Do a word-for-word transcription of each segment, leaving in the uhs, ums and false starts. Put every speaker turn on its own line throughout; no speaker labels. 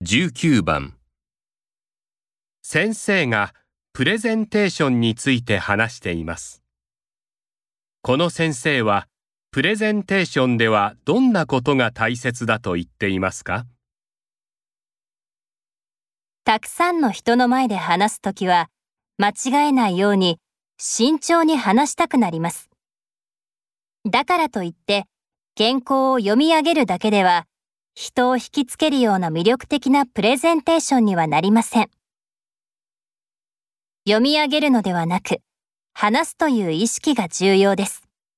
じゅうきゅうばん先生がプレゼンテーションについて話しています。この先生はプレゼンテーションではどんなことが大切だと言っていますか？
たくさんの人の前で話すときは、間違えないように慎重に話したくなります。だからといって、原稿を読み上げるだけでは、人を引きつけるような魅力的なプレゼンテーションにはなりません。読み上げるのではなく、話すという意識が重要です。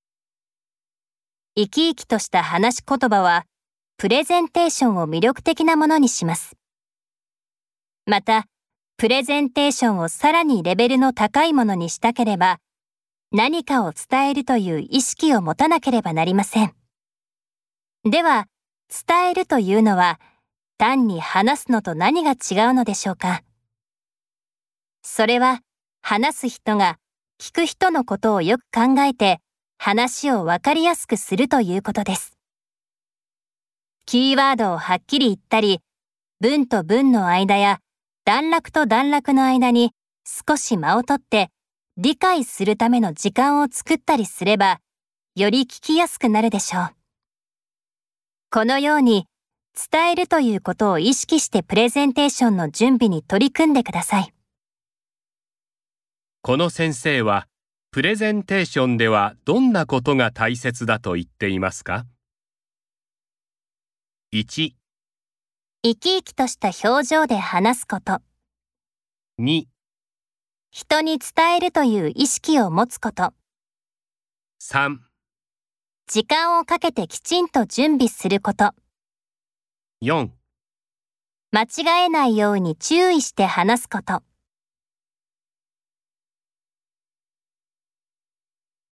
生き生きとした話し言葉は、プレゼンテーションを魅力的なものにします。また、プレゼンテーションをさらにレベルの高いものにしたければ、何かを伝えるという意識を持たなければなりません。では、伝えるというのは、単に話すのと何が違うのでしょうか。それは、話す人が聞く人のことをよく考えて、話をわかりやすくするということです。キーワードをはっきり言ったり、文と文の間や段落と段落の間に少し間を取って理解するための時間を作ったりすれば、より聞きやすくなるでしょう。このように伝えるということを意識してプレゼンテーションの準備に取り組んでください。
この先生はプレゼンテーションではどんなことが大切だと言っていますか？いち、
生き生きとした表情で話すこと。
に、
人に伝えるという意識を持つこと。
さん、
時間をかけてきちんと準備すること。
よん、
間違えないように注意して話すこと。